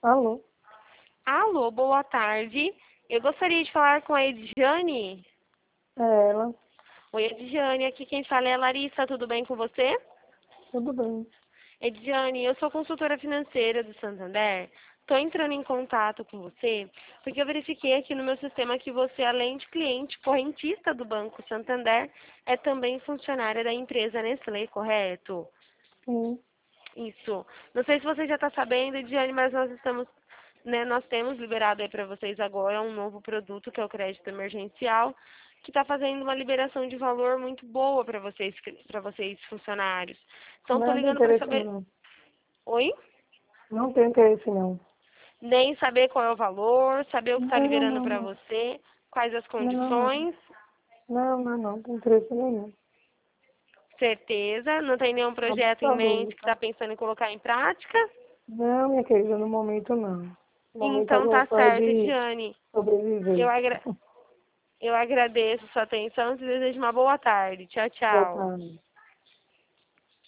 Alô? Alô, boa tarde. Eu gostaria de falar com a Edjane. É ela? Oi, Edjane, aqui quem fala é a Larissa, tudo bem com você? Tudo bem. Edjane, eu sou consultora financeira do Santander. Estou entrando em contato com você porque eu verifiquei aqui no meu sistema que você, além de cliente correntista do Banco Santander, é também funcionária da empresa Nestlé, correto? Sim. Isso. Não sei se você já está sabendo, Ediane, mas nós temos liberado aí para vocês agora um novo produto que é o crédito emergencial, que está fazendo uma liberação de valor muito boa para vocês funcionários. Então estou Não tem ligando para interesse saber. não. Oi? Não tem interesse não. Nem saber qual é o valor, saber o que está Não, liberando não, para não. você, quais as Não, não. condições, Não tem interesse nenhum. certeza, não tem nenhum Só por projeto em favor, mente que está tá? pensando em colocar em prática. Não, minha querida, no momento não. No momento Então agora tá só é certo, de Ediane. sobreviver. Eu, agra Eu agradeço sua atenção e te desejo uma boa tarde. Tchau, Boa tchau. tarde.